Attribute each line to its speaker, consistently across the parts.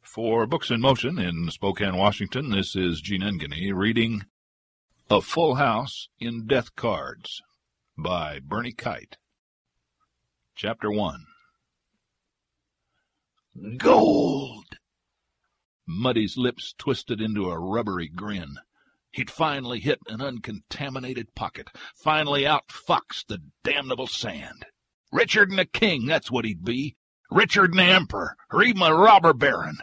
Speaker 1: For Books in Motion in Spokane, Washington, this is Gene Engany reading A Full House in Death Cards by Bernie Kite. Chapter 1. Gold! Muddy's lips twisted into a rubbery grin. He'd finally hit an uncontaminated pocket, finally outfoxed the damnable sand. Richer'n the king, that's what he'd be. Richer'n the emperor, or even a robber baron.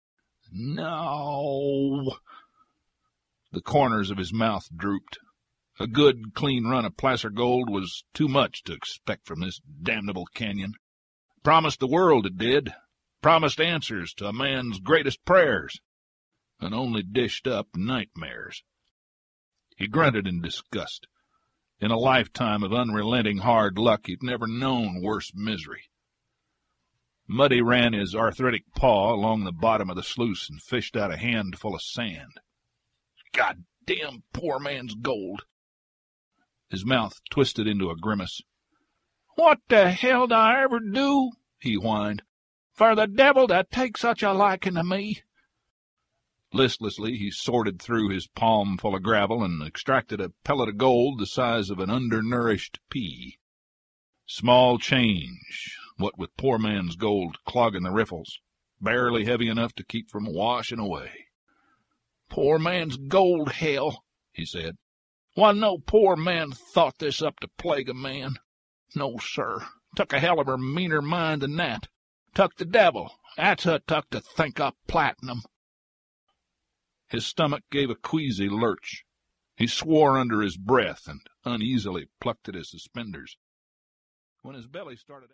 Speaker 1: No. The corners of his mouth drooped. A good, clean run of placer gold was too much to expect from this damnable canyon. Promised the world, it did. Promised answers to a man's greatest prayers, and only dished up nightmares. He grunted in disgust. In a lifetime of unrelenting hard luck, he'd never known worse misery. Muddy ran his arthritic paw along the bottom of the sluice and fished out a handful of sand. Goddamn poor man's gold. His mouth twisted into a grimace. What the hell did I ever do, he whined, for the devil to take such a liking to me? Listlessly, he sorted through his palm full of gravel and extracted a pellet of gold the size of an undernourished pea. Small change, what with poor man's gold clogging the riffles, barely heavy enough to keep from washing away. Poor man's gold, hell, he said. Why, no poor man thought this up to plague a man. No, sir, took a hell of a meaner mind than that. Tuck the devil, that's who tuck to think up platinum. His stomach gave a queasy lurch. He swore under his breath and uneasily plucked at his suspenders. When his belly started